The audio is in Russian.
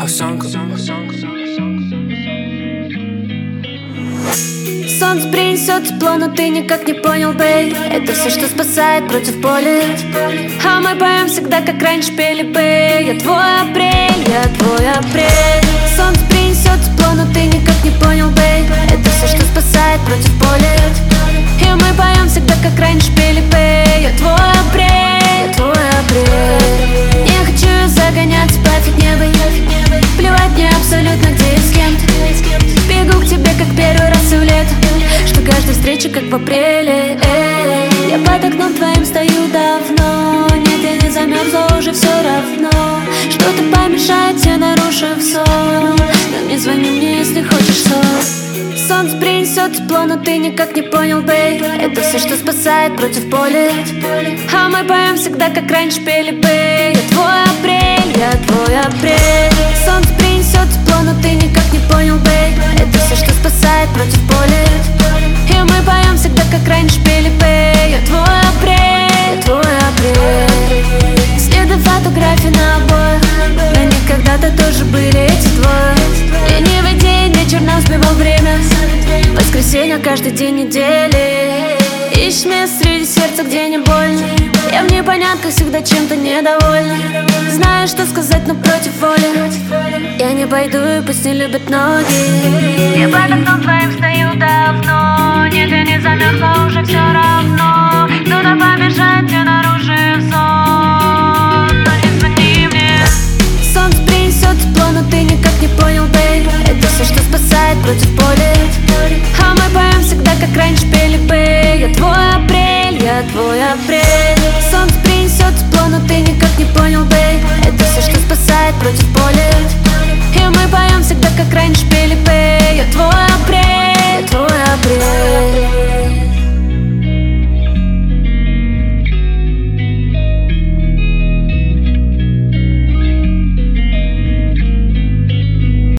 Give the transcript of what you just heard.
осанка. Солнце принесет тепло, но ты никак не понял, бей. Это все, что спасает против поля. А мы поем всегда, как раньше пели, бей. Я твой апрель, я твой апрель. Солнце принесет тепло, но ты никак не понял, бей. Это все, что спасает против поля. И мы поем всегда, как раньше пели, бей. Я твой апрель, я твой апрель. Не хочу загоняться по фигне, плевать мне абсолютно где и с кем-то. Бегу к тебе, как первый раз в лето, что каждая встреча, как в апреле. Я под окном твоим стою давно. Нет, я не замерзла, уже все равно. Что-то помешает, я нарушив сон. Но не звони мне, если хочешь сон. Солнце принесет тепло, но ты никак не понял, бей. Это все, что спасает против поля. А мы поем всегда, как раньше пели, бей. Я твой апрель, я твой апрель. Солнце принесет тепло, но ты никак не понял, бей. Это все, что спасает против поля. И мы поем всегда, как раньше пели, бей. Я твой апрель, я твой апрель. Следы фотографий на обоях, на них когда-то тоже были эти двое. Ленивый день, вечер нам сбивал время. Воскресенье каждый день недели. Ищешь место среди сердца, где не больно. Я в непонятках всегда чем-то недовольна. Знаю, что сказать, но против воли. Я не пойду, и пусть не любят ноги. Я под окном твоим стою давно. Нет, я не замерзла, уже все равно. Кто-то помешает, я нарушив сон. Но не звони мне. Солнце принесет тепло, но ты никак не понял, бей. Это все, что спасает против поля. А мы поем всегда, как раньше пели, бей. Я твой апрель, я твой апрель. Солнце принесет тепло, но ты никак не понял, бей. Это все, что